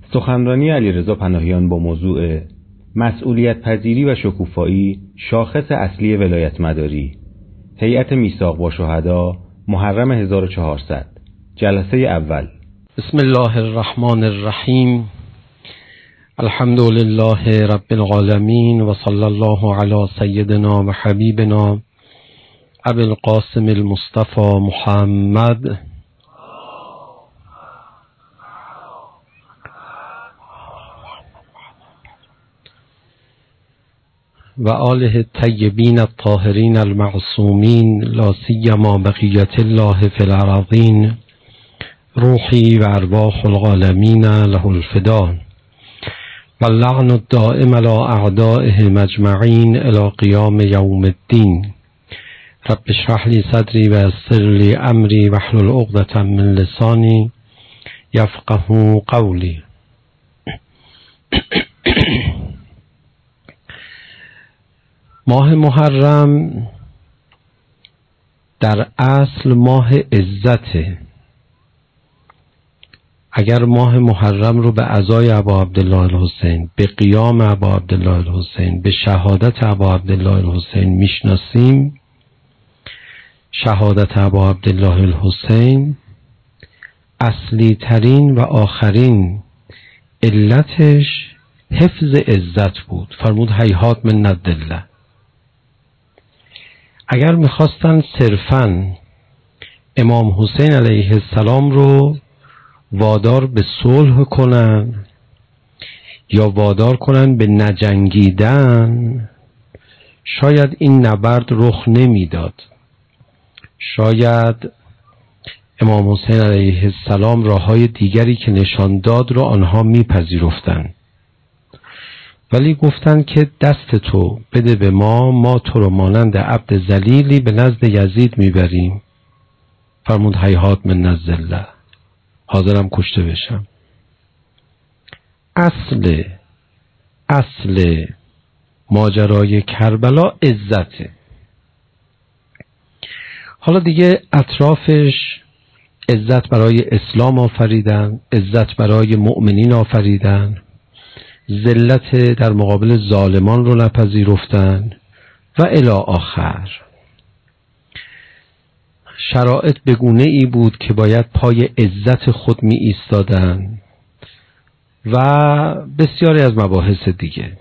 سخنرانی علیرضا پناهیان با موضوع مسئولیت پذیری و شکوفایی شاخص اصلی ولایت مداری، هیئت میثاق با شهدا، محرم 1400. جلسه اول. بسم الله الرحمن الرحیم. الحمد لله رب العالمین و صلی الله علی سیدنا و حبیبنا ابی القاسم المصطفى محمد و آله الطیبین الطاهرین المعصومین، لا سیما بقیت الله فی الارضین، روحی و ارواح العالمین له الفدا، و اللعن الدائم علی اعدائهم اجمعین الی قیام یوم الدین. رب اشرح لی صدری و یسر لی امری واحلل عقدة من لسانی یفقهوا قولی. ماه محرم در اصل ماه عزته. اگر ماه محرم رو به عزای ابا عبدالله الحسین، به قیام ابا عبدالله الحسین، به شهادت ابا عبدالله الحسین میشناسیم، شهادت ابا عبدالله الحسین اصلی ترین و آخرین علتش حفظ عزت بود. فرمود هیهات من ندله. اگر میخواستن صرفاً امام حسین علیه السلام رو وادار به صلح کنن یا وادار کنن به نجنگیدن، شاید این نبرد رخ نمیداد. شاید امام حسین علیه السلام راههای دیگری که نشان داد رو آنها میپذیرفتن، ولی گفتن که دست تو بده به ما تو رو مانند عبد ذلیلی به نزد یزید میبریم. فرمود هیهات من الذله، حاضرم کشته بشم. اصل ماجرای کربلا عزته. حالا دیگه اطرافش عزت برای اسلام آفریدن، عزت برای مؤمنین آفریدن، ذلت در مقابل ظالمان رو نپذیرفتن و الی آخر. شرایط بگونه ای بود که باید پای عزت خود می ایستادن و بسیاری از مباحث دیگه.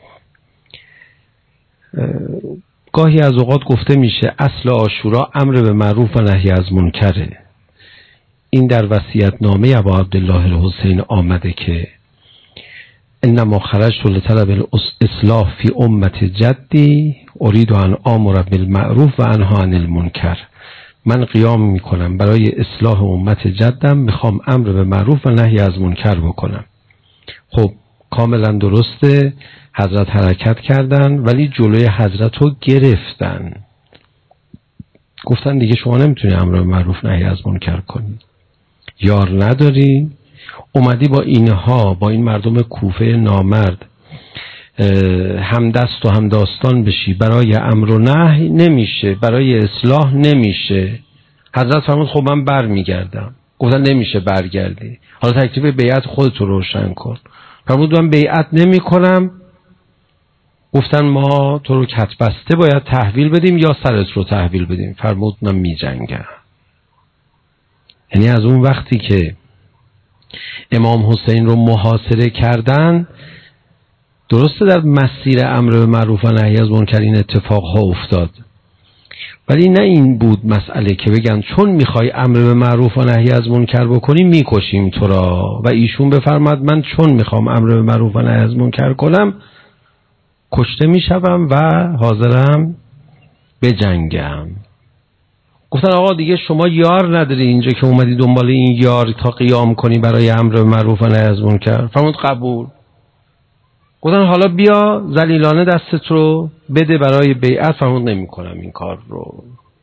گاهی از اوقات گفته میشه اصل عاشورا امر به معروف و نهی از منکره. این در وصیت‌نامه ابا عبدالله الحسین آمده که انما خرجت لطلب الاصلاح فی امت جدی اريد ان آمر بالمعروف و انهی عن المنکر. من قیام میکنم برای اصلاح امت جدم، میخوام امر به معروف و نهی از منکر بکنم. خب کاملا درسته، حضرت حرکت کردن ولی جلوی حضرت رو گرفتن. گفتن دیگه شما نمیتونی امر به معروف نهی از منکر کنی، یار نداری، اومدی با اینها، با این مردم کوفه نامرد هم دست و هم داستان بشی، برای امر و نهی نمیشه، برای اصلاح نمیشه. حضرت فرمود خب من بر میگردم. گفتن نمیشه برگردی، حالا تکلیف بیعت خودت رو روشن کن. فرمود من بیعت نمی کنم. گفتن ما تو رو کت بسته باید تحویل بدیم یا سرت رو تحویل بدیم. فرمود من می جنگم. یعنی از اون وقتی که امام حسین رو محاصره کردن، درسته در مسیر امر به معروف و نهی از منکر این اتفاقها افتاد، ولی نه این بود مسئله که بگن چون میخوای امر به معروف و نهی از منکر بکنی میکشیم تو را. و ایشون بفرماد من چون میخوام امر به معروف و نهی از منکر کنم کشته میشم و حاضرم بجنگم. گفتن آقا دیگه شما یار نداری اینجا که اومدی دنبال این یار تا قیام کنی برای امر به معروف و نهی از منکر. فرمود قبول. گفتن حالا بیا ذلیلانه دستت رو بده برای بیعت. فرمود نمی کنم این کار رو.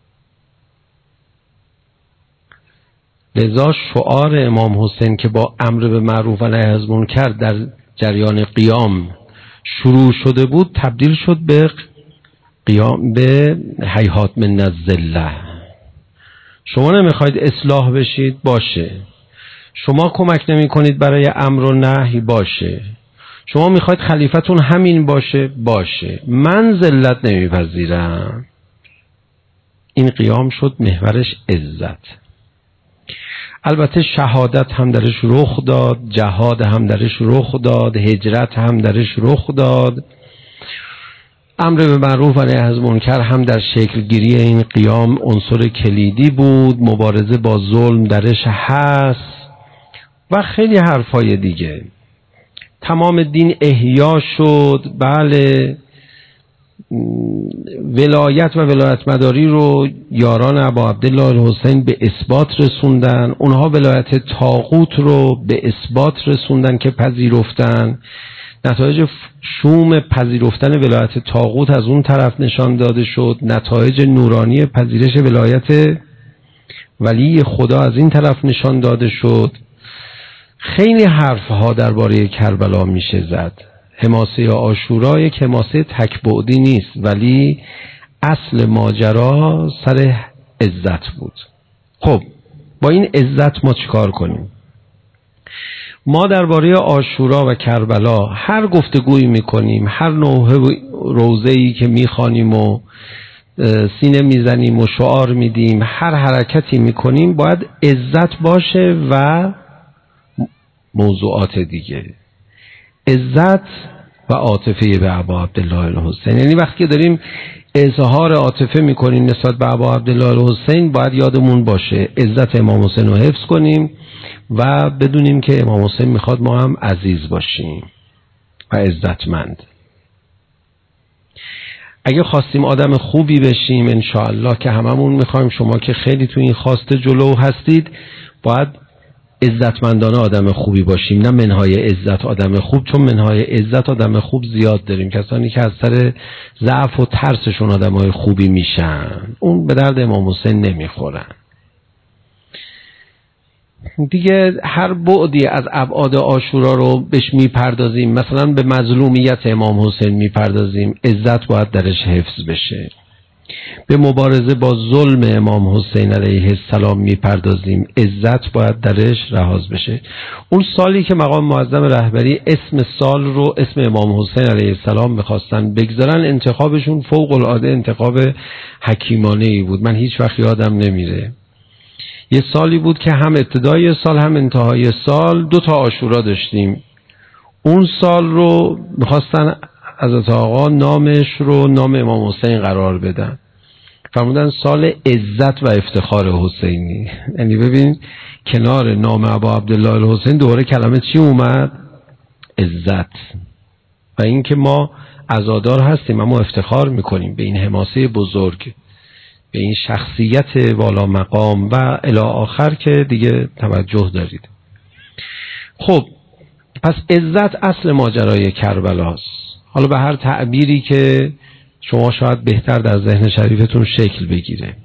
لذا شعار امام حسین که با امر به معروف و نهی از منکر در جریان قیام شروع شده بود تبدیل شد به قیام به هیهات من الذله. شما نمیخواید اصلاح بشید، باشه. شما کمک نمی کنید برای امر و نهی، باشه. شما میخواید خلیفتون همین باشه. من ذلت نمیپذیرم. این قیام شد محورش عزت. البته شهادت هم درش رخ داد، جهاد هم درش رخ داد، هجرت هم درش رخ داد، امر به معروف و نهی از منکر هم در شکل گیری این قیام عنصر کلیدی بود، مبارزه با ظلم درش هست و خیلی حرفای دیگه. تمام دین احیا شد. بله، ولایت و ولایت مداری رو یاران ابا عبدالله الحسین به اثبات رسوندن. اونها ولایت طاغوت رو به اثبات رسوندن که پذیرفتن. نتایج شوم پذیرفتن ولایت طاغوت از اون طرف نشان داده شد، نتایج نورانی پذیرش ولایت ولی خدا از این طرف نشان داده شد. خیلی حرفها درباره کربلا میشه زد. حماسه عاشورا یک حماسه تکبعدی نیست، ولی اصل ماجرا سر عزت بود. خب با این عزت ما چیکار کنیم؟ ما درباره عاشورا و کربلا هر گفتگویی میکنیم، هر نوع روزه‌ای که میخوانیم و سینه میزنیم و شعار میدیم، هر حرکتی میکنیم باید عزت باشه و موضوعات دیگه. عزت و عاطفه به ابا عبدالله الحسین، یعنی وقتی که داریم اظهار عاطفه میکنیم نسبت به ابا عبدالله الحسین باید یادمون باشه عزت امام حسین رو حفظ کنیم و بدونیم که امام حسین میخواد ما هم عزیز باشیم و عزتمند. اگه خواستیم آدم خوبی بشیم انشاءالله که هممون میخوایم، شما که خیلی تو این خواسته جلو هستید، باید عزتمندانه آدم خوبی باشیم، نه منهای عزت آدم خوب، چون منهای عزت آدم خوب زیاد داریم، کسانی که از سر ضعف و ترسشون آدمای خوبی میشن، اون به درد امام حسین نمیخورن. دیگه هر بعدی از ابعاد عاشورا رو بهش میپردازیم، مثلا به مظلومیت امام حسین میپردازیم، عزت باید درش حفظ بشه. به مبارزه با ظلم امام حسین علیه السلام میپردازیم، عزت باید درش رهاز بشه. اون سالی که مقام معظم رهبری اسم سال رو اسم امام حسین علیه السلام میخواستن بگذارن، انتخابشون فوق العاده انتخاب حکیمانه ای بود. من هیچ وقت یادم نمیره، یه سالی بود که هم ابتدای سال هم انتهای سال 2 عاشورا داشتیم. اون سال رو میخواستن حضرت آقا نامش رو نام امام حسین قرار بدن، فرمودن سال عزت و افتخار حسینی. یعنی ببین کنار نام ابا عبدالله الحسین دوباره کلمه چی اومد؟ عزت. و این که ما عزادار هستیم اما افتخار میکنیم به این حماسه بزرگ، به این شخصیت والا مقام و الی آخر که دیگه توجه دارید. خب پس عزت اصل ماجرای کربلاست. حالا به هر تعبیری که شما شاید بهتر در ذهن شریفتون شکل بگیره.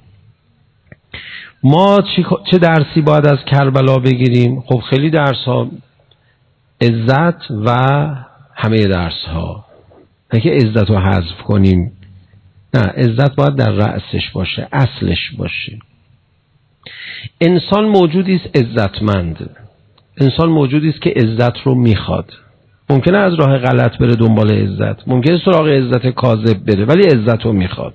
ما چه درسی باید از کربلا بگیریم؟ خب خیلی درس ها، عزت و همه درس ها. نه که عزت رو حذف کنیم، نه، عزت باید در رأسش باشه، اصلش باشه. انسان موجودی است عزتمند، انسان موجودی است که عزت رو میخواد. ممکنه از راه غلط بره دنبال عزت، ممکنه سراغ عزت کاذب بره، ولی عزت رو میخواد.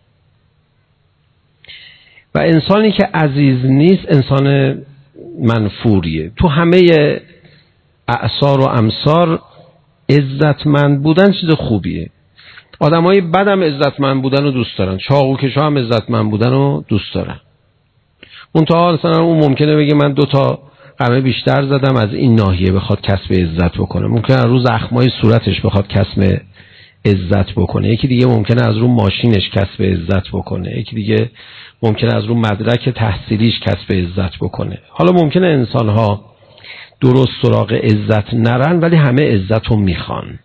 و انسانی که عزیز نیست انسان منفوریه. تو همه اعصار و امصار عزتمند بودن چیز خوبیه. آدمای بدم عزتمند بودن رو دوست دارن، چاقوکشا هم عزتمند بودن رو دوست دارن. منتها مثلا اون ممکنه بگه من 2 قمه بیشتر زدم از این ناحیه بخواد کسب عزت بکنه، ممکنه از رو زخمای صورتش بخواد کسب عزت بکنه، یکی دیگه ممکنه از رو ماشینش کسب عزت بکنه، یکی دیگه ممکنه از رو مدرک تحصیلیش کسب عزت بکنه. حالا ممکنه انسان‌ها درست سراغ عزت نرن ولی همه عزت رو میخوان.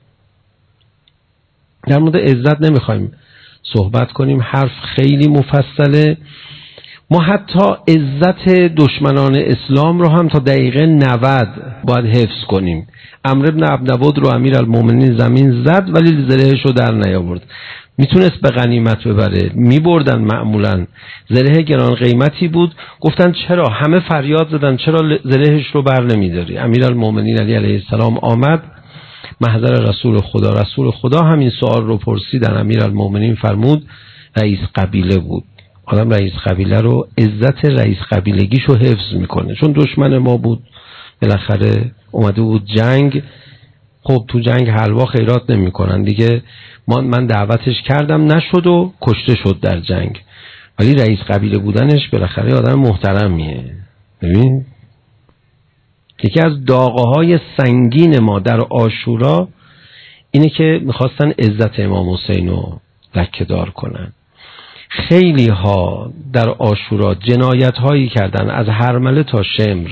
در مورد عزت نمیخوایم صحبت کنیم، حرف خیلی مفصله. ما حتی عزت دشمنان اسلام رو هم تا دقیقه 90 باید حفظ کنیم. عمرو بن عبدود رو امیرالمومنین زمین زد ولی زرهش رو در نیاورد. میتونست به غنیمت ببره، میبردن معمولا. زره گران قیمتی بود، گفتن چرا؟ همه فریاد زدن چرا زرهش رو بر نمیداری؟ امیرالمومنین علی علیه السلام آمد محضر رسول خدا. رسول خدا همین سوال رو پرسیدن. امیرالمومنین فرمود رئیس قبیله بود. آدم رئیس قبیله رو، عزت رئیس قبیلگیشو حفظ میکنه، چون دشمن ما بود، بالاخره اومده بود جنگ. خب تو جنگ حلوا خیرات نمیکنن دیگه. من دعوتش کردم نشد و کشته شد در جنگ، ولی رئیس قبیله بودنش بالاخره آدم محترمیه. ببین یکی از داغه‌های سنگین ما در عاشورا اینه که میخواستن عزت امام حسین رو لکه‌دار کنن. خیلی ها در عاشورا جنایت هایی کردن از هرمله تا شمر،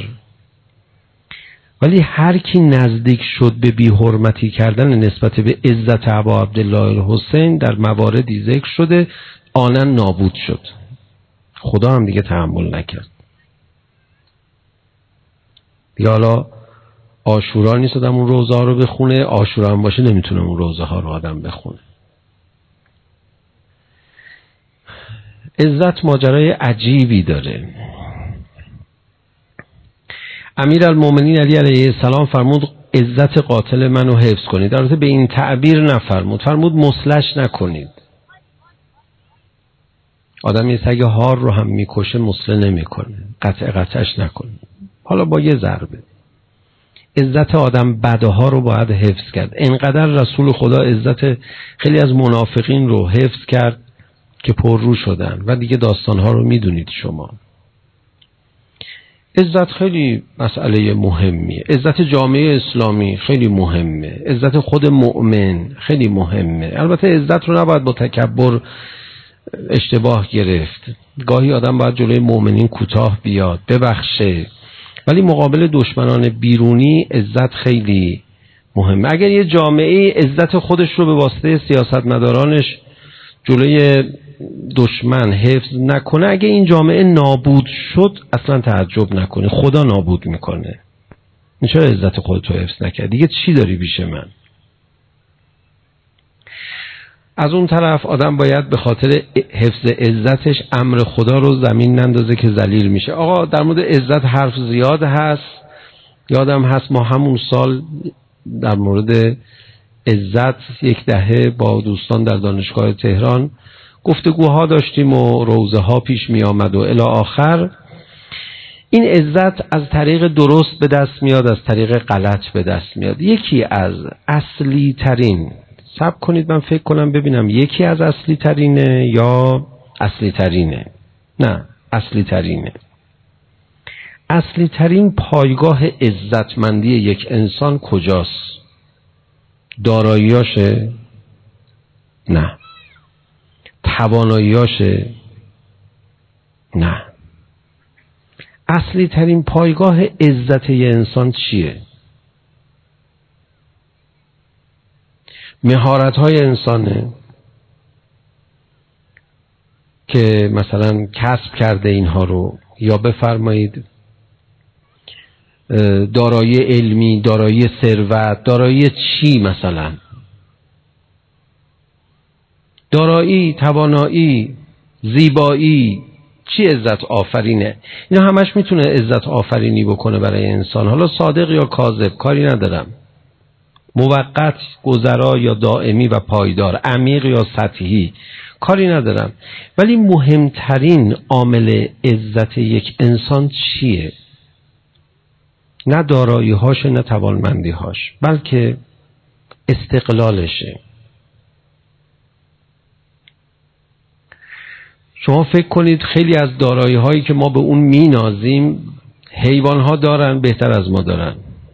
ولی هر کی نزدیک شد به بی حرمتی کردن نسبت به عزت ابا عبدالله الحسین در مواردی ذکر شده آنن نابود شد. خدا هم دیگه تحمل نکرد. دیگه حالا عاشورا نیست آدم اون روزه ها رو بخونه، عاشورا هم باشه نمیتونه اون روزه ها رو آدم بخونه. عزت ماجرای عجیبی داره. امیرالمومنین علی علیه السلام فرمود عزت قاتل منو حفظ کنید. در واقع به این تعبیر نفرمود، فرمود مسلش نکنید. آدم یه سگ هار رو هم میکشه مسله نمیکنه، قطعش نکنه، حالا با یه ضربه. عزت آدم بدها رو باید حفظ کرد. اینقدر رسول خدا عزت خیلی از منافقین رو حفظ کرد که پررو شدن و دیگه داستانها رو میدونید شما. عزت خیلی مسئله مهمیه. عزت جامعه اسلامی خیلی مهمه. عزت خود مؤمن خیلی مهمه. البته عزت رو نباید با تکبر اشتباه گرفت. گاهی آدم باید جلوی مؤمنین کوتاه بیاد، ببخشه، ولی مقابل دشمنان بیرونی عزت خیلی مهمه. اگر یه جامعه عزت خودش رو به واسطه سیاستمدارانش جلوی دشمن حفظ نکنه، اگه این جامعه نابود شد اصلا تعجب نکنه، خدا نابود میکنه. چرا عزت خودتو حفظ نکردی؟ دیگه چی داری بیش من؟ از اون طرف آدم باید به خاطر حفظ عزتش امر خدا رو زمین نندازه که ذلیل میشه. آقا در مورد عزت حرف زیاد هست. یادم هست ما همون سال در مورد عزت یک دهه با دوستان در دانشگاه تهران گفتگوها داشتیم و روزه ها پیش می آمد و الی آخر. این عزت از طریق درست به دست میاد، از طریق غلط به دست میاد. یکی از اصلی ترین، صبر کنید من فکر کنم ببینم یکی از اصلی ترینه یا اصلی ترینه، نه اصلی ترینه. اصلی ترین پایگاه عزتمندی یک انسان کجاست؟ داراییاشه؟ نه. تواناییاشه؟ نه. اصلی ترین پایگاه عزت یه انسان چیه؟ مهارت‌های انسانه که مثلا کسب کرده اینها رو، یا بفرمایید دارایی علمی، دارایی ثروت، دارایی چی مثلا؟ دارایی، توانایی، زیبایی، چی عزت آفرینه؟ اینا همش میتونه عزت آفرینی بکنه برای انسان. حالا صادق یا کاذب کاری ندارم، موقت، گذرا یا دائمی و پایدار، عمیق یا سطحی کاری ندارم، ولی مهمترین عامل عزت یک انسان چیه؟ نه دارایی‌هاش، نه توانمندی‌هاش، بلکه استقلالشه. شما فکر کنید خیلی از دارایی‌هایی که ما به اون می‌نازیم حیوان‌ها دارن، بهتر از ما دارن،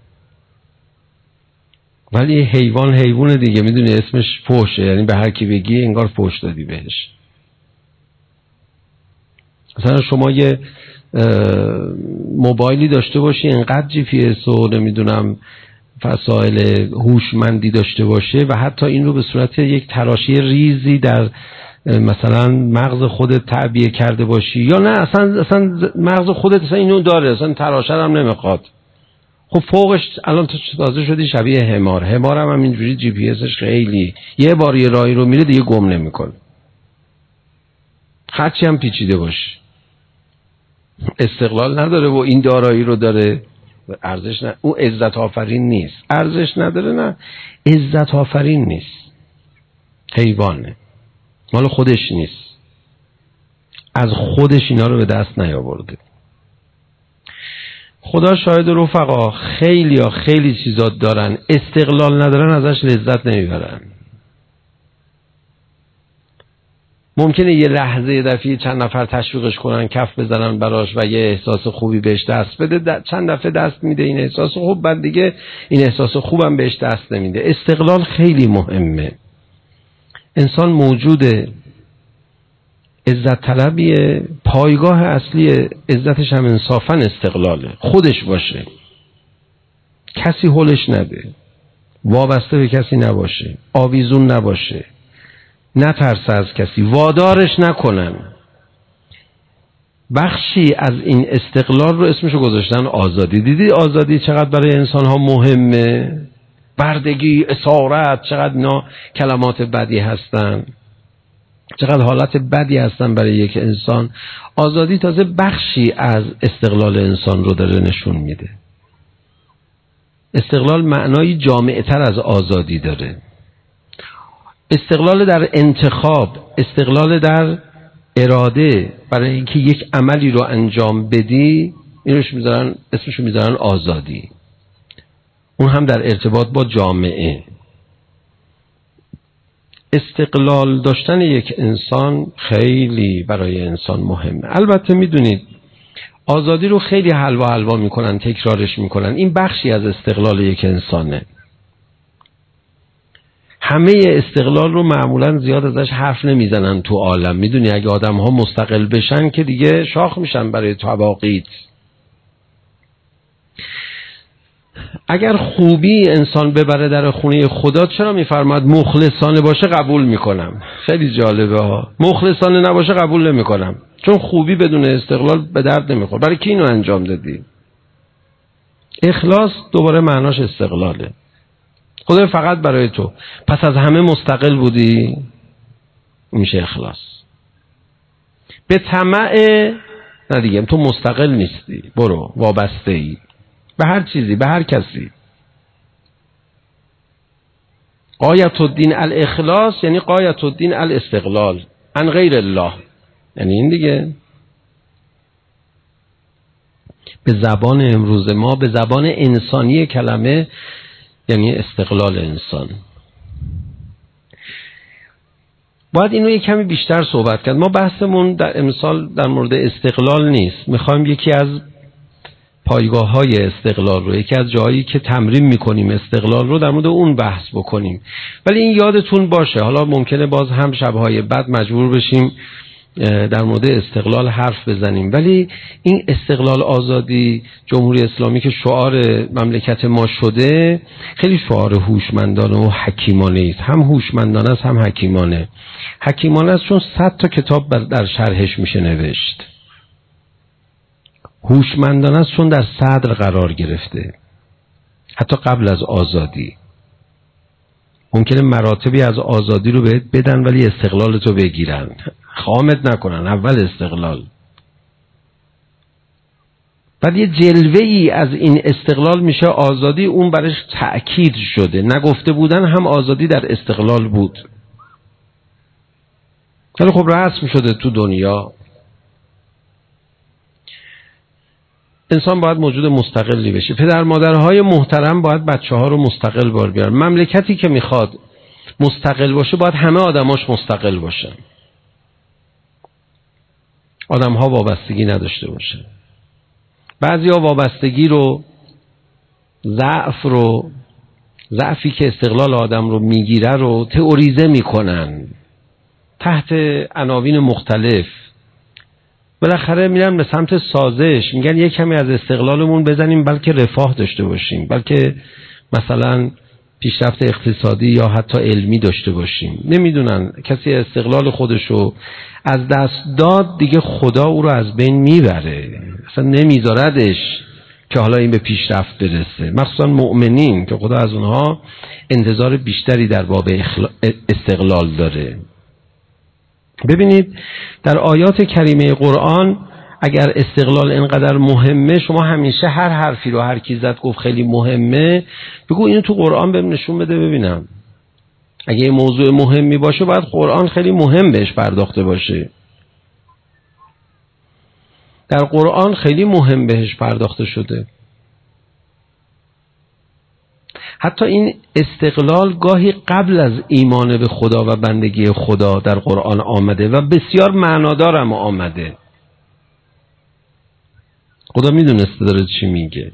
ولی حیوان دیگه، میدونی اسمش فحشه، یعنی به هر کی بگی انگار فحش دادی بهش. مثلا شما یه موبایلی داشته باشی انقدر جی پی اس و نمیدونم وسایل هوشمندی داشته باشه و حتی این رو به صورت یک تراشی ریزی در مثلا مغز خودت تعبیه کرده باشی، یا نه اصلا مغز خودت اصلا اینو داره، اصلا تراشه هم نمیخواد. خب فوقش الان تو تازه شدی شبیه حمار هم اینجوری جی پی اسش خیلی یه بار یه راهی رو میره دیگه گم نمیکنه، هرچی هم پیچیده باشه. استقلال نداره و این دارایی رو داره، ارزش نه، اون عزت آفرین نیست. ارزش نداره، نه عزت آفرین نیست، حیوانه، مال خودش نیست، از خودش اینا رو به دست نیاورده. خدا شاهد رفقا، خیلی چیزا دارن، استقلال ندارن، ازش لذت نمیبرن. ممکنه یه لحظه یه دفعه چند نفر تشویقش کنن، کف بزنن براش و یه احساس خوبی بهش دست بده، چند دفعه دست میده این احساس خوب، بعد دیگه این احساس خوبم بهش دست نمیده. استقلال خیلی مهمه. انسان موجوده عزت طلبیه، پایگاه اصلی عزتش هم انصافاً استقلاله، خودش باشه، کسی هولش نده، وابسته به کسی نباشه، آویزون نباشه، نترسه از کسی، وادارش نکنن. بخشی از این استقلال رو اسمشو گذاشتن آزادی. دیدی آزادی چقدر برای انسان ها مهمه؟ بردگی، اسارت، چقدر اینا کلمات بدی هستن، چقدر حالت بدی هستن برای یک انسان. آزادی تازه بخشی از استقلال انسان رو داره نشون میده. استقلال معنایی جامع‌تر از آزادی داره. استقلال در انتخاب، استقلال در اراده، برای اینکه یک عملی رو انجام بدی، اسمشو میذارن آزادی. اون هم در ارتباط با جامعه. استقلال داشتن یک انسان خیلی برای انسان مهمه. البته میدونید آزادی رو خیلی حلوا میکنن، تکرارش میکنن. این بخشی از استقلال یک انسانه. همه استقلال رو معمولا زیاد ازش حرف نمیزنن تو عالم. میدونی اگه آدم ها مستقل بشن که دیگه شاخ میشن برای تباقیت. اگر خوبی انسان ببره در خونه خدا، چرا میفرماد مخلصانه باشه قبول میکنم؟ خیلی جالبه ها. مخلصانه نباشه قبول نمیکنم، چون خوبی بدون استقلال به درد نمیخوره. برای کی اینو انجام دادی؟ اخلاص دوباره معناش استقلاله. خدا فقط برای تو، پس از همه مستقل بودی، میشه اخلاص. به طمع نه دیگه، تو مستقل نیستی، برو وابسته ای به هر چیزی، به هر کسی. غایت الدین الاخلاص یعنی غایت الدین الاستقلال عن غیر الله، یعنی این دیگه. به زبان امروز ما، به زبان انسانی کلمه، یعنی استقلال انسان. باید اینو یک کمی بیشتر صحبت کرد. ما بحثمون در امسال در مورد استقلال نیست. میخوایم یکی از پایگاه‌های استقلال رو، یکی از جایی که تمرین میکنیم استقلال رو، در مورد اون بحث بکنیم. ولی این یادتون باشه، حالا ممکنه باز هم شب‌های بعد مجبور بشیم در مورد استقلال حرف بزنیم، ولی این استقلال، آزادی، جمهوری اسلامی که شعار مملکت ما شده، خیلی شعار هوشمندانه و حکیمانه است. هم هوشمندانه است هم حکیمانه. حکیمانه است چون 100 تا کتاب در شرحش میشه نوشت. هوشمندانه است چون در صدر قرار گرفته، حتی قبل از آزادی. ممکنه مراتبی از آزادی رو بهت بدن ولی استقلالتو بگیرن، خامت نکنن. اول استقلال، بعد یه جلوه‌ای از این استقلال میشه آزادی. اون برش تأکید شده. نگفته بودن هم آزادی در استقلال بود، ولی خب رسم شده تو دنیا. انسان باید موجود مستقلی بشه. پدر مادرهای محترم باید بچه ها رو مستقل بار بیارن. مملکتی که میخواد مستقل باشه باید همه آدماش مستقل باشن، آدم ها وابستگی نداشته باشن. بعضی ها وابستگی رو، ضعفی که استقلال آدم رو میگیره رو تئوریزه میکنن تحت عناوین مختلف. بالاخره میرن به سمت سازش، میگن یک کمی از استقلالمون بزنیم بلکه رفاه داشته باشیم، بلکه مثلا پیشرفت اقتصادی یا حتی علمی داشته باشیم. نمیدونن کسی استقلال خودشو از دست داد دیگه خدا او رو از بین میبره، اصلا نمیذاردش که حالا این به پیشرفت برسه، مخصوصا مؤمنین که خدا از اونها انتظار بیشتری در باب استقلال داره. ببینید در آیات کریمه قرآن اگر استقلال اینقدر مهمه، شما همیشه هر حرفی رو هر کی زد گفت خیلی مهمه، بگو اینو تو قرآن بهم نشون بده ببینم. اگه این موضوع مهمی باشه باید قرآن خیلی مهم بهش پرداخته باشه. در قرآن خیلی مهم بهش پرداخته شده. حتی این استقلال گاهی قبل از ایمان به خدا و بندگی خدا در قرآن آمده و بسیار معنادار هم آمده. خدا میدونسته داره چی میگه.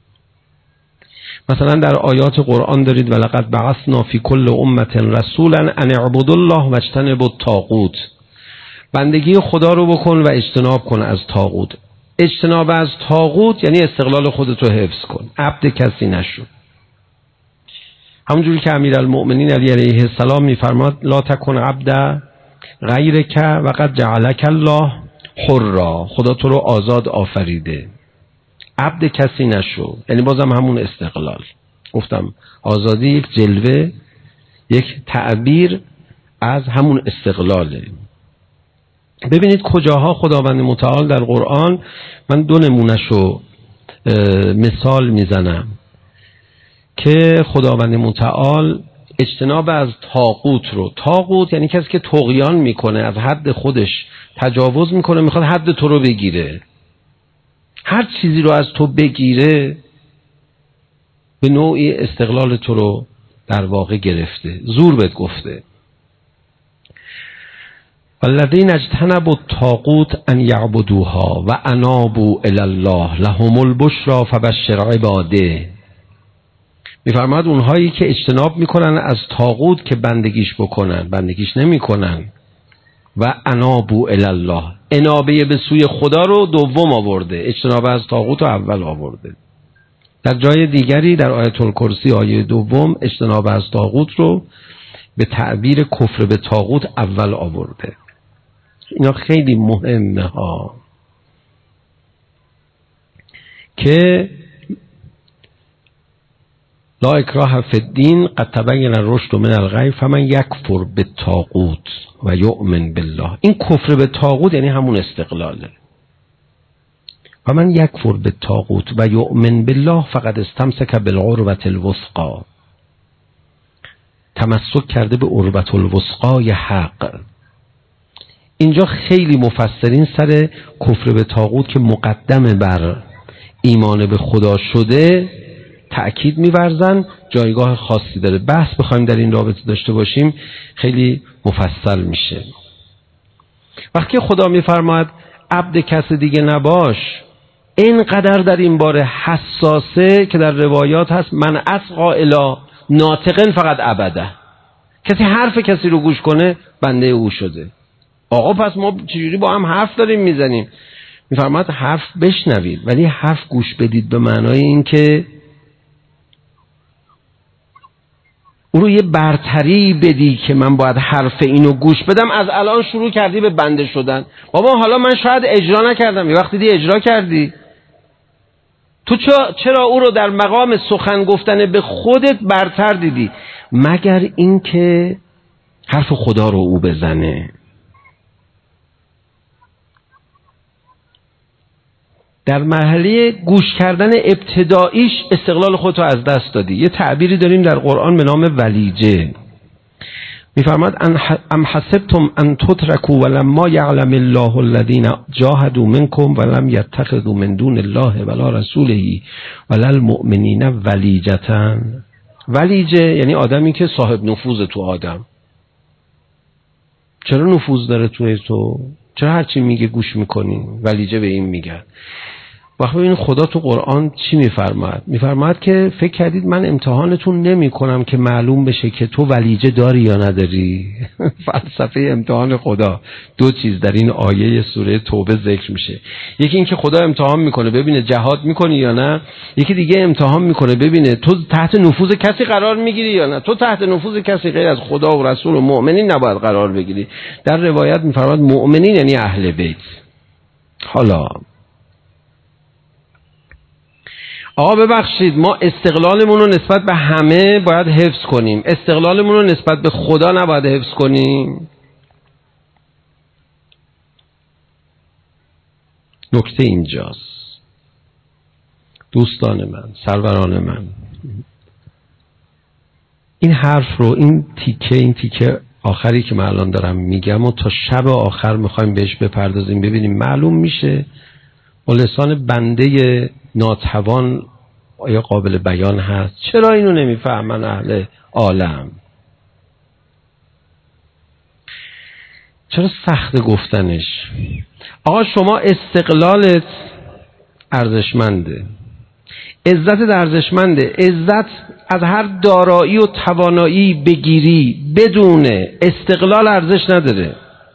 مثلا در آیات قرآن دارید ولقد بعثنا فی کل امة رسولا ان اعبدوا الله واجتنبوا الطاغوت. بندگی خدا رو بکن و اجتناب کن از طاغوت. اجتناب از طاغوت یعنی استقلال خودت رو حفظ کن، عبد کسی نشو. همونجوری که امیرالمؤمنین علی علیه السلام میفرماد لا تکن عبد غیرک و قد جعلک الله حرا، خدا تو رو آزاد آفریده، عبد کسی نشو. یعنی بازم همون استقلال. گفتم آزادی یک جلوه، یک تعبیر از همون استقلاله. ببینید کجاها خداوند متعال در قرآن، من 2 نمونهشو مثال میزنم که خداوند متعال اجتناب از طاغوت رو، طاغوت یعنی کسی که طغیان میکنه، از حد خودش تجاوز میکنه، میخواد حد تو رو بگیره، هر چیزی رو از تو بگیره، به نوعی استقلال تو رو در واقع گرفته، زور بهت گفته. والذین اجتنبوا الطاغوت ان یعبدوها و انابوا الی الله لهم البشری فبشر عباده. میفرماد اونهایی که اجتناب میکنن از طاغوت که بندگیش بکنن، بندگیش نمیکنن، و انابوا الی الله، انابه به سوی خدا رو دوم آورده، اجتناب از طاغوت رو اول آورده. در جای دیگری در آیت الکرسی آیه 2 اجتناب از طاغوت رو به تعبیر کفر به طاغوت اول آورده. اینا خیلی مهمه ها که لا اکراه فی الدین قد تبین الرشد من الغی فمن یکفر بالطاغوت و یؤمن بالله. این کفر به طاغوت یعنی همون استقلاله. فمن یکفر بالطاغوت و یؤمن بالله فقد استمسک بالعروة الوثقی، تمسک کرده به عروة الوثقی حق. اینجا خیلی مفسرین سر کفر به طاغوت که مقدم بر ایمان به خدا شده تأکید می‌ورزن، جایگاه خاصی داره. بحث بخوایم در این رابطه داشته باشیم خیلی مفصل میشه. وقتی خدا می‌فرماید عبد کس دیگه نباش، اینقدر در این باره حساسه که در روایات هست من اصغا الی ناطقن فقط عبده، کسی حرف کسی رو گوش کنه بنده او شده. آقا پس ما چجوری با هم حرف داریم میزنیم؟ میفرماید حرف بشنوید ولی حرف گوش بدید، به معنای این که او رو یه برتری بدی که من باید حرف اینو گوش بدم. از الان شروع کردی به بنده شدن. بابا حالا من شاید اجرا نکردم، یه وقتی دی اجرا کردی. تو چرا او رو در مقام سخن گفتن به خودت برتر دیدی؟ مگر اینکه حرف خدا رو او بزنه. در مرحله گوش کردن ابتداییش استقلال خودتو از دست دادی. یه تعبیری داریم در قرآن به نام ولیجه. میفرماد ام حسبتم ان تترکوا ولما یعلم الله الذین جاهدوا منکم ولم یتخذوا من دون الله ولا رسوله ولا المؤمنین ولیجة. ولیجه یعنی آدمی که صاحب نفوذ تو آدم. چرا نفوذ داره توی تو؟ چرا هرچی میگه گوش میکنی؟ ولیجه به این میگن. وقتی این خدا تو قرآن چی میفرماید؟ میفرماید که فکر کردید من امتحانتون نمی کنم که معلوم بشه که تو ولیجه داری یا نداری؟ فلسفه امتحان خدا. دو چیز در این آیه سوره توبه ذکر میشه. یکی این که خدا امتحان میکنه ببینه جهاد میکنی یا نه. یکی دیگه امتحان میکنه ببینه تو تحت نفوذ کسی قرار میگیری یا نه. تو تحت نفوذ کسی غیر از خدا و رسول و مؤمنین نباید قرار بگیری. در روایت میفرماید مؤمنین یعنی اهل بیت. حالا آقا ببخشید، ما استقلالمون رو نسبت به همه باید حفظ کنیم، استقلالمون رو نسبت به خدا نباید حفظ کنیم. نکته اینجاست دوستان من، سروران من. این حرف رو، این تیکه آخری که من الان دارم میگم و تا شب آخر میخوایم بهش بپردازیم، ببینیم معلوم میشه با لسان بنده ناتوان آیا قابل بیان هست؟ چرا اینو نمیفهمن اهل عالم؟ چرا سخت گفتنش؟ آقا شما استقلالت ارزشمنده، عزت ارزشمنده. عزت از هر دارایی و توانایی بگیری بدون استقلال ارزش نداره.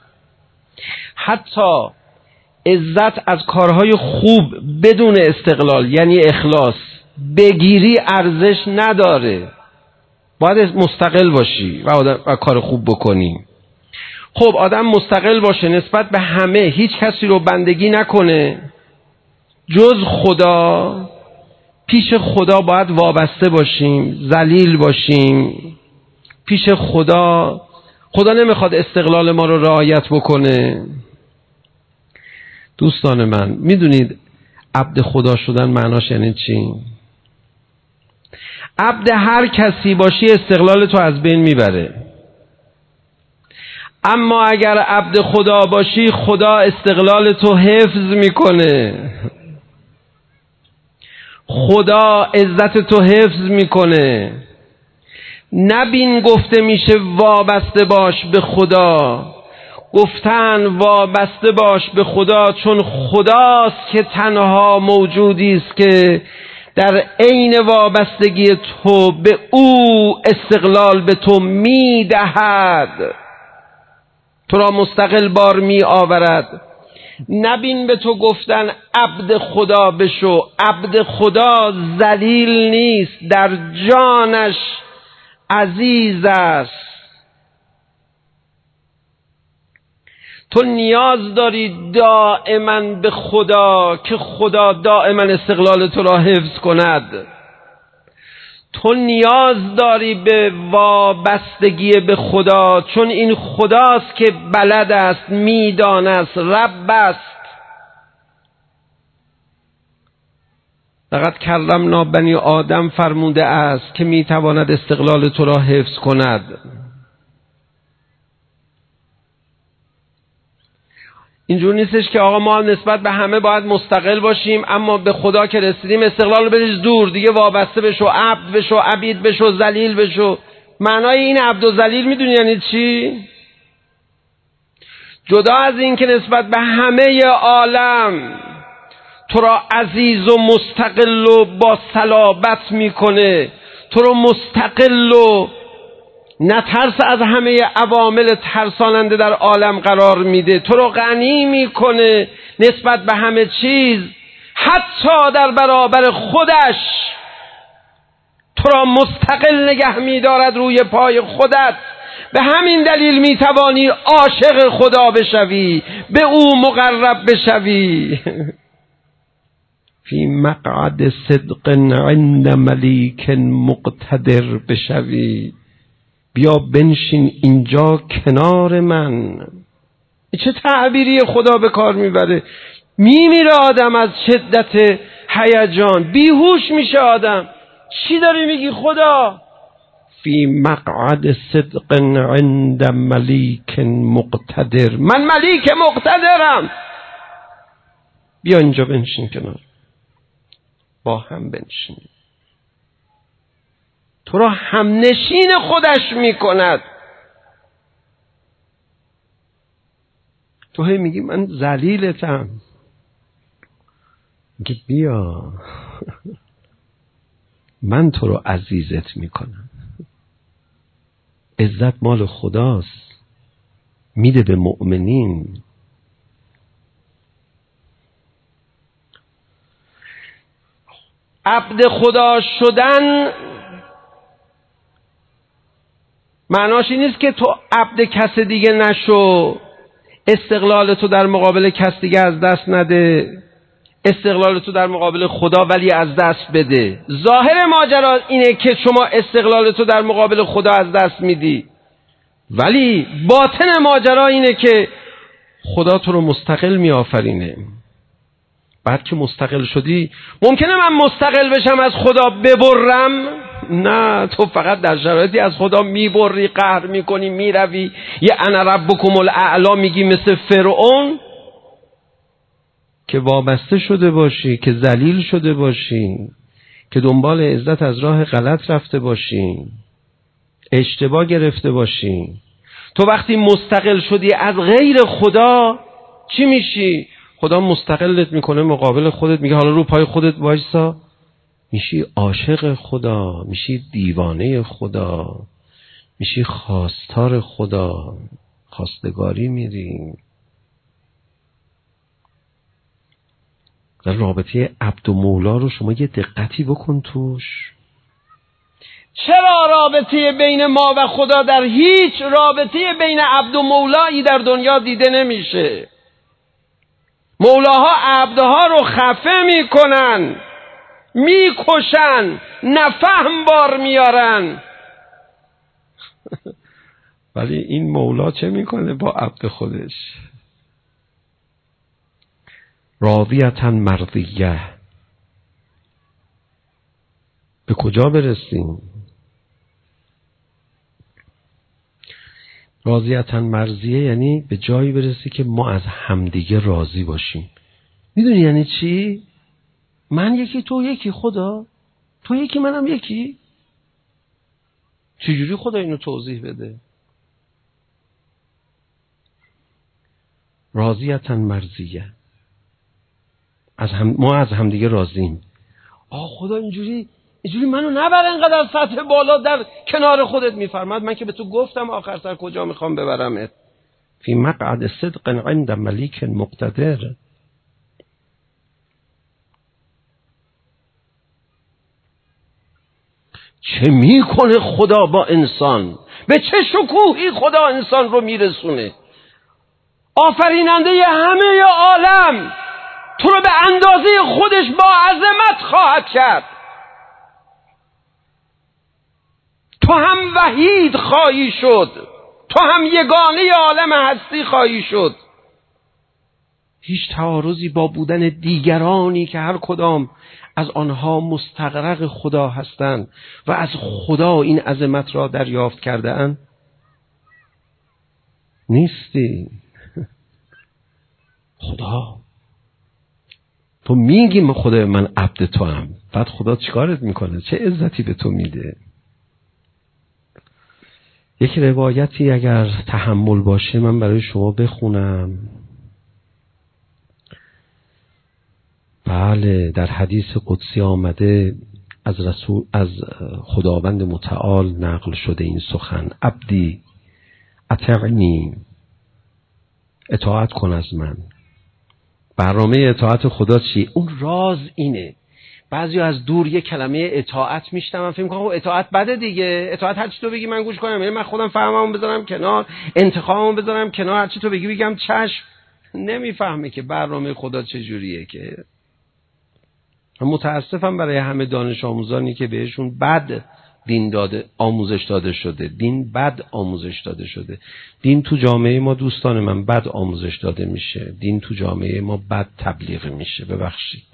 حتی عزت از کارهای خوب بدون استقلال یعنی اخلاص بگیری ارزش نداره. باید مستقل باشی و کار خوب بکنی. خب آدم مستقل باشه، نسبت به همه هیچ کسی رو بندگی نکنه جز خدا. پیش خدا باید وابسته باشیم، ذلیل باشیم پیش خدا. خدا نمیخواد استقلال ما رو رعایت بکنه. دوستان من میدونید عبد خدا شدن معناش یعنی چی؟ عبد هر کسی باشی استقلال تو از بین میبره، اما اگر عبد خدا باشی خدا استقلال تو حفظ میکنه، خدا عزت تو حفظ میکنه. نبین گفته میشه وابسته باش به خدا، گفتن وابسته باش به خدا چون خداست که تنها موجودی است که در عین وابستگی تو به او استقلال به تو میدهد، تو را مستقل بار می آورد. نبین به تو گفتن عبد خدا بشو، عبد خدا ذلیل نیست، در جانش عزیز است. تو نیاز داری دائما به خدا که خدا دائما استقلال تو را حفظ کند. تو نیاز داری به وابستگی به خدا چون این خداست که بلد است، میداند، رب است. لقد کرمنا بنی آدم فرموده است که میتواند استقلال تو را حفظ کند. اینجور نیستش که آقا ما نسبت به همه باید مستقل باشیم اما به خدا که رسیدیم استقلال رو بریز دور، دیگه وابسته بشو، عبد بشو، عبید بشو، ذلیل بشو. معنای این عبد و ذلیل میدونی یعنی چی؟ جدا از این که نسبت به همه عالم تو را عزیز و مستقل و با صلابت میکنه، تو را مستقل و نترس از همه عوامل ترساننده در عالم قرار میده، تو رو غنی میکنه نسبت به همه چیز، حتی در برابر خودش تو را مستقل نگه میدارد روی پای خودت. به همین دلیل میتوانی عاشق خدا بشوی، به او مقرب بشوی. فی مقعد صدق عند ملیک مقتدر بشوی. بیا بنشین اینجا کنار من. چه تعبیری خدا به کار میبره؟ میمیره آدم از شدت هیجان، بیهوش میشه آدم. چی داری میگی خدا؟ فی مقعد صدق عند ملیک مقتدر. من ملیک مقتدرم. بیا اینجا بنشین کنار، با هم بنشین. تو را همنشین خودش میکند. تو هی میگی من ذلیلتم، میگه بیا من تو رو عزیزت میکنم. عزت مال خداست، میده به مؤمنین. عبد خدا شدن معناش این نیست که تو عبد کس دیگه نشو، استقلال تو در مقابل کس دیگه از دست نده، استقلال تو در مقابل خدا ولی از دست بده. ظاهر ماجرا اینه که شما استقلال تو در مقابل خدا از دست میدی، ولی باطن ماجرا اینه که خدا تو رو مستقل میآفرینه. بعد که مستقل شدی ممکنه من مستقل بشم از خدا ببرم؟ نه، تو فقط در شرایطی از خدا میبری، قهر میکنی، میروی یه انا ربکم الاعلی میگی مثل فرعون، که وابسته شده باشی، که ذلیل شده باشی، که دنبال عزت از راه غلط رفته باشی، اشتباه گرفته باشی. تو وقتی مستقل شدی از غیر خدا چی میشی؟ خدا مستقلت میکنه مقابل خودت، میگه حالا رو پای خودت وایسا، میشی عاشق خدا، میشی دیوانه خدا، میشی خواستار خدا، خواستگاری میری. در رابطه عبد و مولا رو شما یه دقتی بکن توش. چرا رابطه بین ما و خدا در هیچ رابطه بین عبد و مولایی در دنیا دیده نمیشه؟ مولاها عبدها رو خفه میکنن، میکشن، نفهم بار میارن. ولی این مولا چه میکنه با عبد خودش؟ راضیةً مرضیه. به کجا برسیم؟ راضیةً مرضیه یعنی به جایی برسی که ما از همدیگه راضی باشیم. میدونی یعنی چی؟ من یکی، تو یکی، خدا تو یکی، منم یکی. چجوری خدا اینو توضیح بده؟ راضیةً مرضیه، ما از همدیگه راضیم. خدا اینجوری منو نبر انقدر از سطح بالا در کنار خودت. میفرماد من که به تو گفتم آخر سر کجا میخوام ببرمت. فی مقعد صدق عند ملیک مقتدر. چه میکنه خدا با انسان؟ به چه شکوهی خدا انسان رو میرسونه؟ آفریننده همه عالم تو رو به اندازه خودش با عظمت خواهد کرد. تو هم وحید خواهی شد، تو هم یگانه عالم هستی خواهی شد. هیچ تعارضی با بودن دیگرانی که هر کدام از آنها مستغرق خدا هستند و از خدا این عظمت را دریافت کرده اند نیستی. خدا تو میگی خدا من عبد تو هم، بعد خدا چیکارت میکنه؟ چه عزتی به تو میده؟ یک روایتی اگر تحمل باشه من برای شما بخونم. بله، در حدیث قدسی آمده از خداوند متعال نقل شده این سخن: عبدی اطیعنی، اطاعت کن از من. برنامه اطاعت خدا چی؟ اون راز اینه. بعضی از دور یه کلمه اطاعت میشنون فکر می‌کنن اطاعت بده دیگه، اطاعت هر چی تو بگی من گوش کنم، یعنی من خودم فهممو بذارم کنار، انتخابمو بذارم کنار، هر چی تو بگی بگم چشم. نمیفهمه که برنامه خدا چجوریه. که متاسفم برای همه دانش آموزانی که بهشون بد دین آموزش داده شده. دین بد آموزش داده شده. دین تو جامعه ما دوستان من بد آموزش داده میشه. دین تو جامعه ما بد تبلیغ میشه. ببخشید.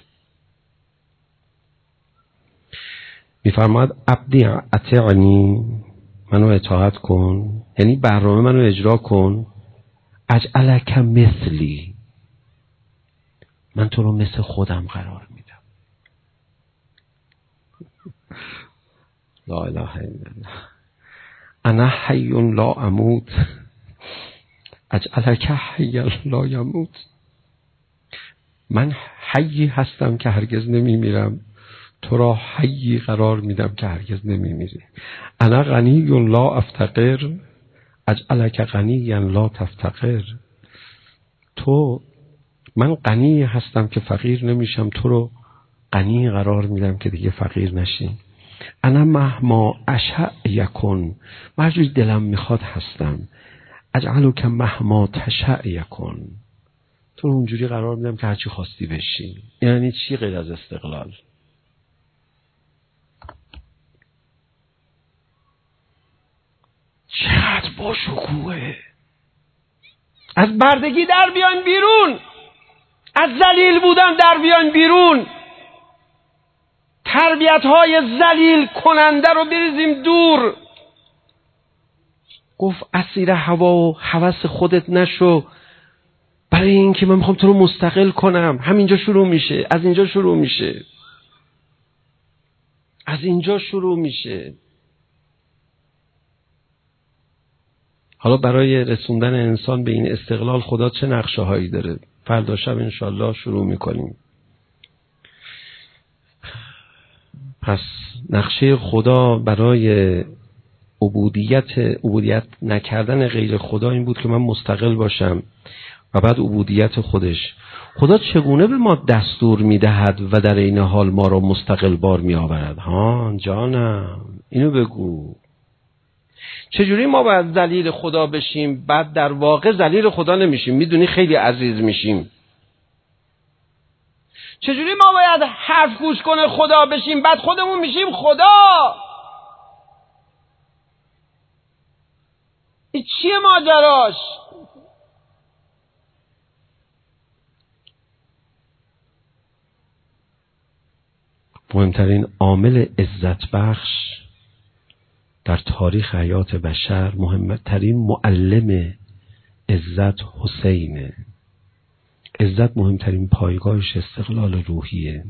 میفرماد عبدی اطیعنی، منو اطاعت کن، یعنی برنامه منو اجرا کن. اجعلک مثلی، من تو رو مثل خودم قرار میدم. لا اله الا الله. انا حی لا اموت اجعلک حی لا یموت. من حیی هستم که هرگز نمیمیرم، تو را حیی قرار میدم که هرگز نمیمیری. انا غنی لا افتقر اجعلک غنیا لا تفتقر. من غنی هستم که فقیر نمیشم، تو رو غنی قرار میدم که دیگه فقیر نشی. انا مهما اشاء یکن، هر جوری دلم میخواد هستم. اجعلک مهما تشاء یکن، تو رو اونجوری قرار میدم که هرچی خواستی بشی. یعنی چی غیر از استقلال؟ چقدر با شکوهه. از بردگی در بیان بیرون، از ذلیل بودن در بیان بیرون، تربیت‌های ذلیل کننده رو بریزیم دور. گفت اسیر هوا و هوس خودت نشو، برای اینکه من میخوام تو رو مستقل کنم. همینجا شروع میشه، از اینجا شروع میشه، از اینجا شروع میشه. حالا برای رسوندن انسان به این استقلال خدا چه نقشه هایی داره؟ فردا شب انشالله شروع میکنیم. پس نقشه خدا برای عبودیت نکردن غیر خدا این بود که من مستقل باشم و بعد عبودیت خودش. خدا چگونه به ما دستور میدهد و در این حال ما را مستقل بار می آورد؟ ها جانم اینو بگو. چجوری ما باید ذلیل خدا بشیم بعد در واقع ذلیل خدا نمیشیم؟ میدونی خیلی عزیز میشیم. چجوری ما باید حرف گوش کنه خدا بشیم بعد خودمون میشیم خدا؟ این چیه ماجراش؟ مهمترین عامل عزت بخش در تاریخ حیات بشر، مهمترین معلم عزت حسینه. عزت مهمترین پایگاهش استقلال روحیه.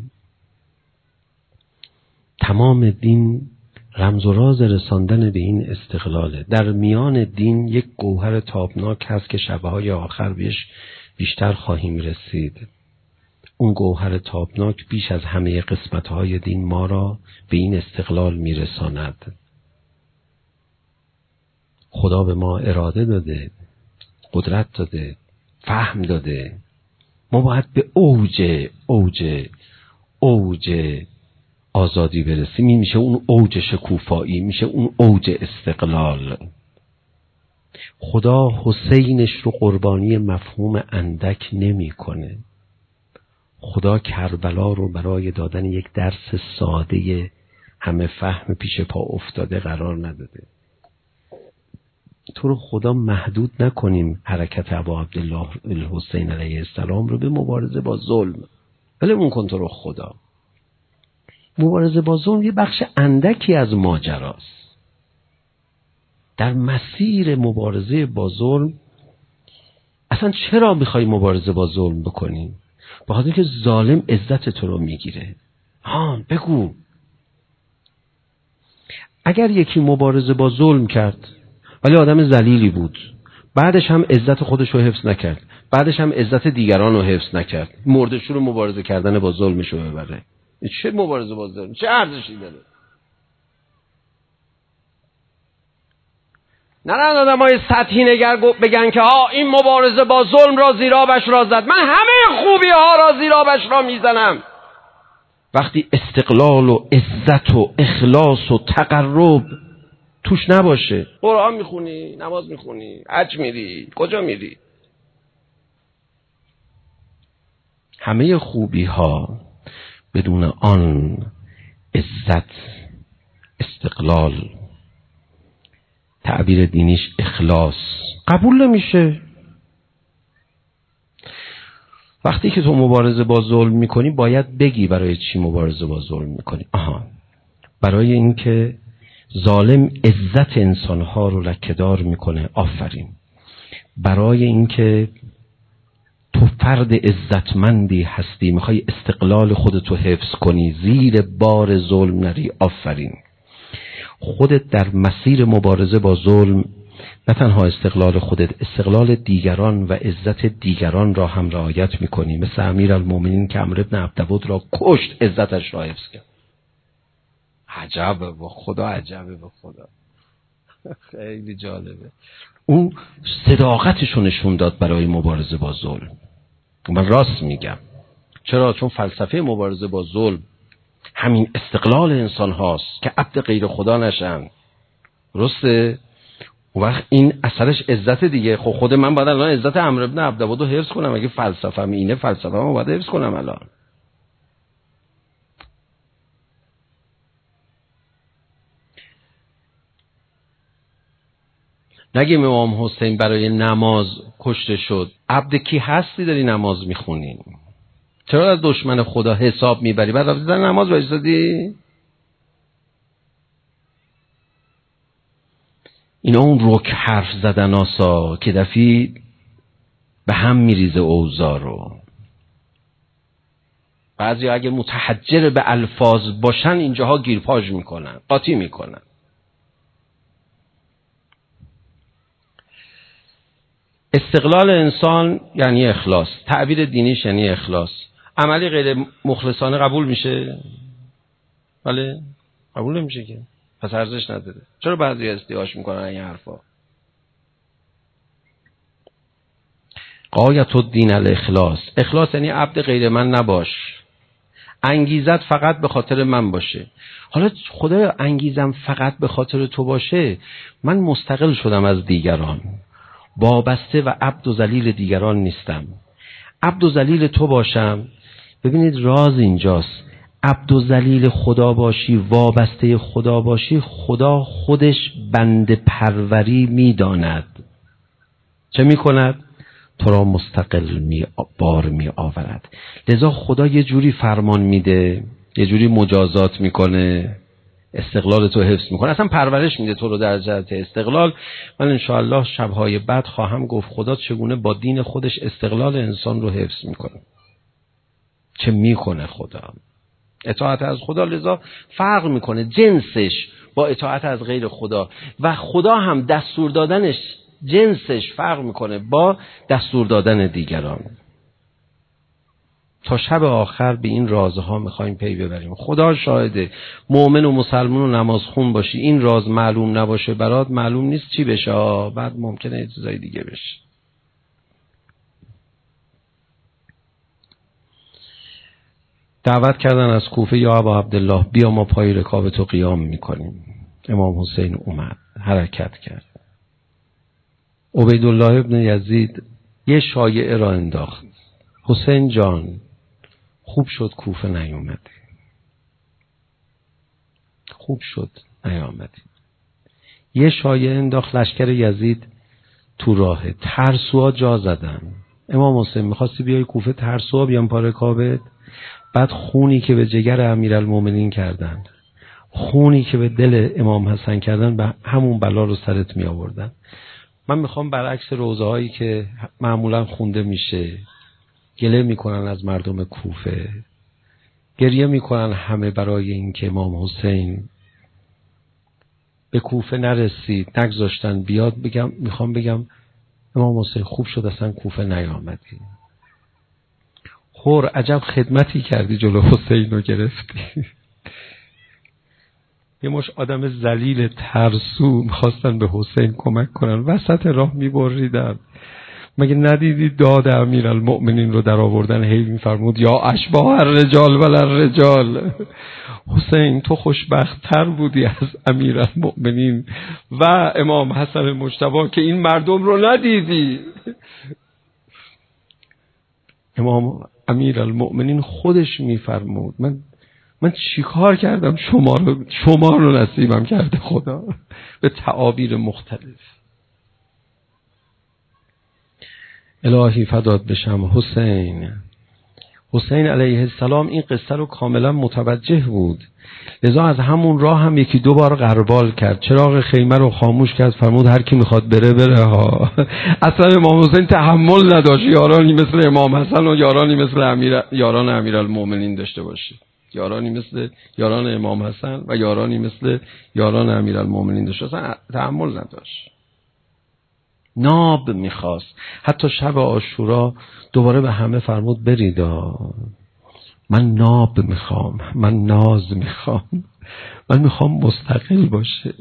تمام دین رمز و راز رساندن به این استقلاله. در میان دین یک گوهر تابناک هست که شبهای آخر بهش بیشتر خواهیم رسید. اون گوهر تابناک بیش از همه قسمت‌های دین ما را به این استقلال میرساند. خدا به ما اراده داده، قدرت داده، فهم داده. ما باید به اوج آزادی برسیم. این میشه اون اوج شکوفایی، میشه اون اوج استقلال. خدا حسینش رو قربانی مفهوم اندک نمی کنه. خدا کربلا رو برای دادن یک درس ساده همه فهم پیش پا افتاده قرار نداده. تو رو خدا محدود نکنیم حرکت ابا عبدالله الحسین علیه السلام رو به مبارزه با ظلم. ولی اون کن تو رو خدا. مبارزه با ظلم یه بخش اندکی از ماجراست. در مسیر مبارزه با ظلم اصلا چرا میخوای مبارزه با ظلم بکنی؟ بخاطر اینکه ظالم عزت تو رو میگیره. بگو. اگر یکی مبارزه با ظلم کرد ولی آدم ذلیلی بود، بعدش هم عزت خودش رو حفظ نکرد، بعدش هم عزت دیگران رو حفظ نکرد، مردش رو مبارزه کردن با ظلمش رو ببره. چه مبارزه با ظلم؟ چه ارزشی داره؟ نه آدمای سطحی نگر بگن که این مبارزه با ظلم را زیرابش را زد. من همه خوبی ها را زیرابش را میزنم. وقتی استقلال و عزت و اخلاص و تقرب توش نباشه، قرآن میخونی، نماز میخونی، حج میری، کجا میری؟ همه خوبی ها بدون آن عزت، استقلال، تعبیر دینیش اخلاص، قبول نمیشه. وقتی که تو مبارزه با ظلم میکنی باید بگی برای چی مبارزه با ظلم میکنی. برای اینکه ظالم عزت انسانها رو لکه‌دار میکنه. آفرین. برای اینکه تو فرد عزتمندی هستی، میخوای استقلال خودتو حفظ کنی، زیر بار ظلم نری. آفرین. خودت در مسیر مبارزه با ظلم نه تنها استقلال خودت، استقلال دیگران و عزت دیگران را هم رعایت میکنی. مثل امیرالمومنین که عمرو بن عبدود را کشت، عزتش را حفظ کرد. عجبه با خدا، عجبه با خدا. خیلی جالبه. اون صداقتش رو نشون داد برای مبارزه با ظلم. من راست میگم. چرا؟ چون فلسفه مبارزه با ظلم همین استقلال انسان هاست که عبد غیر خدا نشن. درسته؟ اون وقت این اثرش عزت دیگه. خود من باید الان عزت عمرو بن عبدود رو حفظ کنم. اگه فلسفه‌م اینه، فلسفه‌مو باید حفظ کنم الان. نگیم امام حسین برای نماز کشته شد. عبد کی هستی داری نماز میخونی؟ چرا از دشمن خدا حساب میبری بعد رفتی در نماز وایسادی؟ اینا اون رک حرف زدن آسا که دفعی به هم میریزه اوضاع رو. بعضی اگه متحجر به الفاظ باشن اینجاها گیرپاژ میکنن، قاطی میکنن. استقلال انسان یعنی اخلاص. تعبیر دینیش یعنی اخلاص. عملی غیر مخلصانه قبول میشه؟ بله قبول نمیشه که، پس ارزش نداره. چرا بعضی استیاش میکنن این حرفا؟ غایت الدین الاخلاص. اخلاص یعنی عبد غیر من نباش، انگیزت فقط به خاطر من باشه. حالا خدایا انگیزم فقط به خاطر تو باشه، من مستقل شدم از دیگران، وابسته و عبد و ذلیل دیگران نیستم، عبد و ذلیل تو باشم. ببینید راز اینجاست. عبد و ذلیل خدا باشی، وابسته خدا باشی، خدا خودش بنده پروری میداند. چه میکند؟ تو را مستقل بار می آورد. لذا خدا یه جوری فرمان میده، یه جوری مجازات میکنه، استقلال تو حفظ میکنه، اصلا پرورش میده تو رو در جهت استقلال. من انشاءالله شبهای بعد خواهم گفت خدا چگونه با دین خودش استقلال انسان رو حفظ میکنه، چه میکنه خدا. اطاعت از خدا لذا فرق میکنه جنسش با اطاعت از غیر خدا، و خدا هم دستور دادنش جنسش فرق میکنه با دستور دادن دیگران. تا شب آخر به این رازها میخوایم پی ببریم. خدا شاهده مؤمن و مسلمان و نمازخون باشی، این راز معلوم نباشه برات، معلوم نیست چی بشه، بعد ممکنه یه چیزای دیگه بشه. دعوت کردن از کوفه، یا ابا عبدالله بیا ما پای رکاب تو قیام میکنیم. امام حسین اومد، حرکت کرد. عبیدالله ابن یزید یه شایعه را انداخت. حسین جان خوب شد کوفه نیومدی، خوب شد نیامدی. یه شایعه انداخت لشکر یزید تو راه، ترسوها جا زدن. امام حسین میخواستی بیای کوفه، ترسوها بیان پا رکابت؟ بعد خونی که به جگر امیرالمومنین کردن، خونی که به دل امام حسن کردن، به همون بلا رو سرت می آوردن. من میخوام برعکس روزه هایی که معمولا خونده میشه، گله میکنن از مردم کوفه، گریه میکنن همه برای این که امام حسین به کوفه نرسید، نگذاشتن بیاد، میخوام بگم امام حسین خوب شد اصلا کوفه نیامدی. خور عجب خدمتی کردی، جلو حسین رو گرفتی. یه مش آدم ذلیل ترسو میخواستن به حسین کمک کنن، وسط راه میبریدن. مگه ندیدی داد امیرالمؤمنین رو در آوردن؟ هی میفرمود یا اشباه الرجال ولا الرجال. حسین تو خوشبخت تر بودی از امیرالمؤمنین و امام حسن مجتبی که این مردم رو ندیدی. امام امیرالمؤمنین خودش میفرمود من چیکار کردم شما رو نصیبم کرده خدا، به تعابیر مختلف. الهی فدات بشم حسین علیه السلام این قصه رو کاملا متوجه بود، لذا از همون راه هم یکی دو بار غربال کرد، چراغ خیمه رو خاموش کرد، فرمود هر کی میخواد بره ها. اصلا امام حسین تحمل نداشت یارانی مثل امام حسن و یارانی مثل یاران امیرالمؤمنین داشته باشه، یارانی مثل یاران امام حسن و یارانی مثل یاران امیرالمؤمنین داشته، اصلا تحمل نداشت. ناب میخواست. حتی شب عاشورا دوباره به همه فرمود برید، من ناب میخوام، من ناز میخوام، من میخوام مستقل باشه.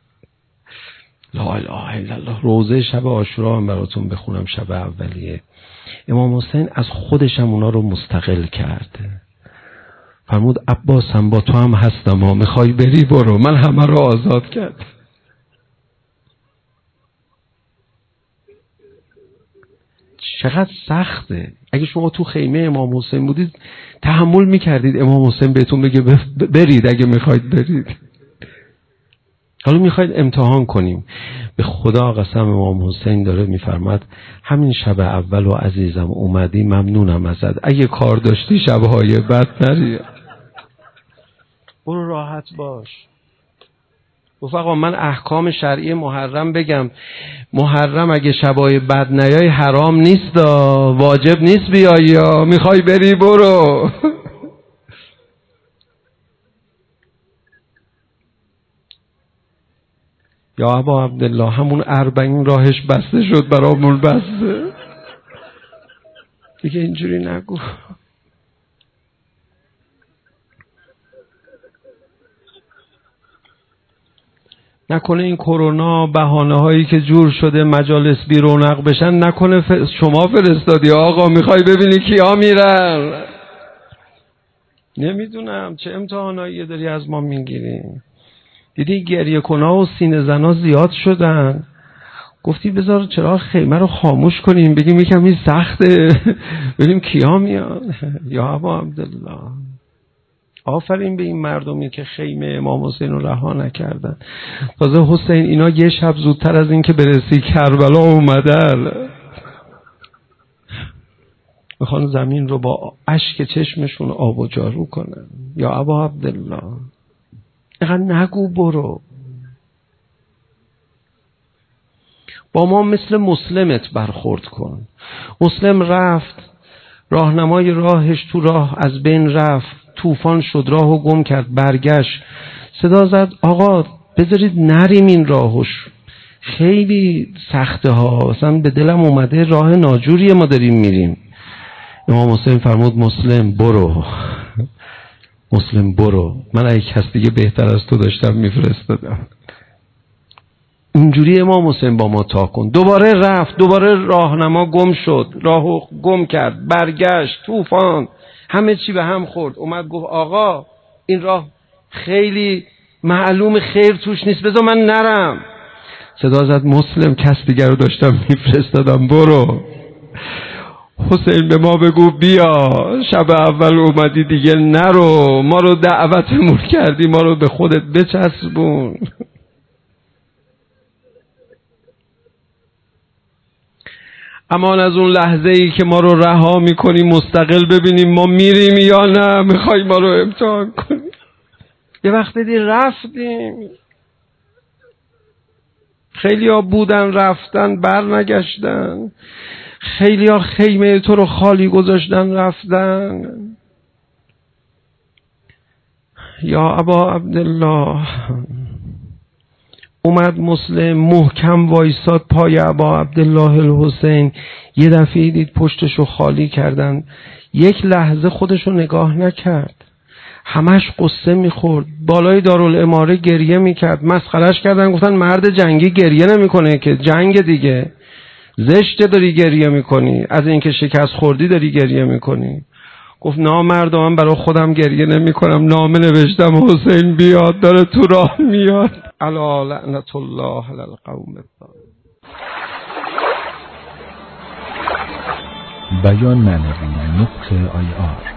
لا اله الا الله. روزه شب عاشورا هم براتون بخونم، شب اولیه. امام حسین از خودش هم اونا رو مستقل کرد. فرمود عباسم با تو هم هستم، میخوای بری برو، من همه رو آزاد کرد. چقدر سخته. اگه شما تو خیمه امام حسین بودید تحمل میکردید امام حسین بهتون بگه برید اگه میخواید برید. حالا میخواید امتحان کنیم. به خدا قسم امام حسین داره میفرماد همین شب اول و عزیزم اومدی ممنونم ازت، اگه کار داشتی شبهای بعد نری، برو راحت باش. رفقا من احکام شرعی محرم بگم. محرم اگه شبای بد نیای حرام نیست، واجب نیست بیای، یا میخوای بری برو. یا ابا عبدالله همون 40 راهش بسته شد برامون، بسته دیگه، اینجوری نگو. نکنه این کرونا بهانه هایی که جور شده مجالس بی رونق بشن، نکنه شما فرستادی آقا میخوای ببینی کیا میرن. نمیدونم چه امتحانایی داری از ما میگیری. دیدی گریه کنا و سینه زنا زیاد شدن، گفتی بذار چرا خیمه رو خاموش کنیم، بگیم یکم این سخته ببینیم کیا میان. یا ابا عبدالله آفرین به این مردمی که خیمه امام حسین رو رها نکردن. تازه حسین اینا یه شب زودتر از این که برسی کربلا اومدن، میخوان زمین رو با اشک چشمشون آب و جارو کنن. یا ابا عبدالله اینقدر نگو برو. با ما مثل مسلمت برخورد کن. مسلم رفت، راهنمای راهش تو راه از بین رفت، طوفان شد راهو گم کرد، برگشت صدا زد آقا بذارید نریم این راهش، خیلی سخته ها، اصلا به دلم اومده راه ناجوریه ما داریم میریم. امام حسین فرمود مسلم برو، مسلم برو، من اگه کس دیگه بهتر از تو داشتم میفرستادم. اینجوری امام حسین با ما تا کن. دوباره رفت، دوباره راهنما گم شد، راهو گم کرد، برگشت، طوفان، همه چی به هم خورد. اومد گفت آقا این راه خیلی معلوم خیر توش نیست، بذار من نرم. صدا زد مسلم کس دیگر رو داشتم میفرستادم برو. حسین به ما بگو بیا، شب اول اومدی دیگه نرو، ما رو دعوتمون کردی، ما رو به خودت بچسبون. امان از اون لحظه ای که ما رو رها میکنی مستقل ببینیم ما میریم یا نه، میخوای ما رو امتحان کنی. یه وقت دیدی رفتیم، خیلی ها بودن رفتن بر نگشتن، خیلی ها خیمه تو رو خالی گذاشتن رفتن. یا ابا عبدالله اومد مسلم محکم وایساد پای ابا عبدالله الحسین، یه دفعه دید پشتشو خالی کردن، یک لحظه خودشو نگاه نکرد، همش قصه میخورد، بالای دارالاماره گریه میکرد، مسخرش کردن، گفتن مرد جنگی گریه نمیکنه که، جنگ دیگه، زشته داری گریه میکنی، از اینکه شکست خوردی داری گریه میکنی. گفت نامردا من برای خودم گریه نمی کنم، نامه نوشتم حسین بیاد، داره تو راه میاد. الا لعنت الله علی القوم الظالمین. بیان معنوی نطق آی آر